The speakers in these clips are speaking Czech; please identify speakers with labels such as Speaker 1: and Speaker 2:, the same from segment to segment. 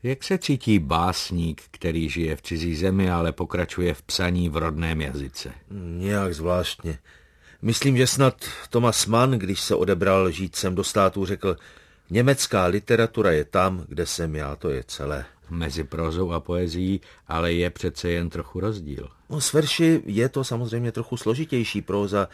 Speaker 1: Jak se cítí básník, který žije v cizí zemi, ale pokračuje v psaní v rodném jazyce?
Speaker 2: Nějak zvláštně. Myslím, že snad Thomas Mann, když se odebral žít sem do států, řekl: německá literatura je tam, kde jsem já, to je celé.
Speaker 1: Mezi prozou a poezií ale je přece jen trochu rozdíl.
Speaker 2: No, s verši je to samozřejmě trochu složitější próza.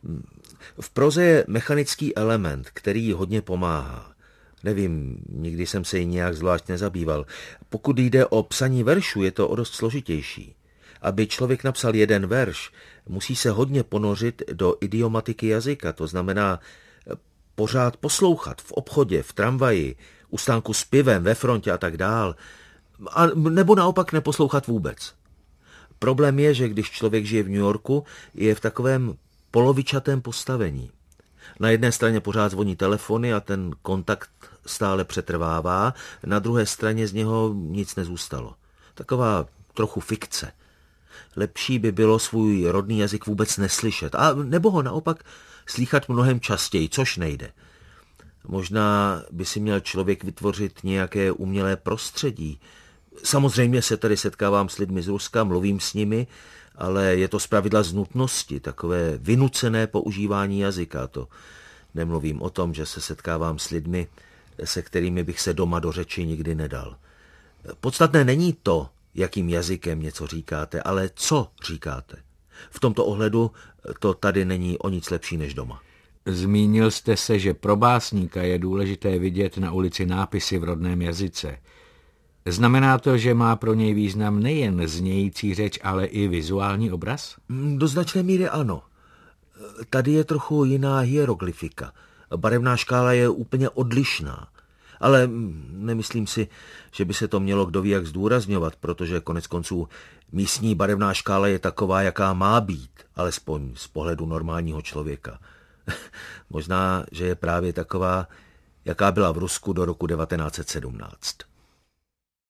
Speaker 2: V proze je mechanický element, který hodně pomáhá. Nevím, nikdy jsem se jí nějak zvlášť nezabýval. Pokud jde o psaní veršů, je to o dost složitější. Aby člověk napsal jeden verš, musí se hodně ponořit do idiomatiky jazyka, to znamená pořád poslouchat v obchodě, v tramvaji, u stánku s pivem, ve frontě a tak dál. A nebo naopak neposlouchat vůbec. Problém je, že když člověk žije v New Yorku, je v takovém polovičatém postavení. Na jedné straně pořád zvoní telefony a ten kontakt stále přetrvává, na druhé straně z něho nic nezůstalo. Taková trochu fikce. Lepší by bylo svůj rodný jazyk vůbec neslyšet, a nebo ho naopak slýchat mnohem častěji, což nejde. Možná by si měl člověk vytvořit nějaké umělé prostředí. Samozřejmě se tady setkávám s lidmi z Ruska, mluvím s nimi, ale je to zpravidla z nutnosti, takové vynucené používání jazyka. To nemluvím o tom, že se setkávám s lidmi, se kterými bych se doma do řeči nikdy nedal. Podstatné není to, jakým jazykem něco říkáte, ale co říkáte. V tomto ohledu to tady není o nic lepší než doma.
Speaker 1: Zmínil jste se, že pro básníka je důležité vidět na ulici nápisy v rodném jazyce. Znamená to, že má pro něj význam nejen znějící řeč, ale i vizuální obraz?
Speaker 2: Do značné míry ano. Tady je trochu jiná hieroglyfika. Barevná škála je úplně odlišná. Ale nemyslím si, že by se to mělo kdo ví jak zdůrazňovat, protože konec konců místní barevná škála je taková, jaká má být, alespoň z pohledu normálního člověka. Možná, že je právě taková, jaká byla v Rusku do roku 1917.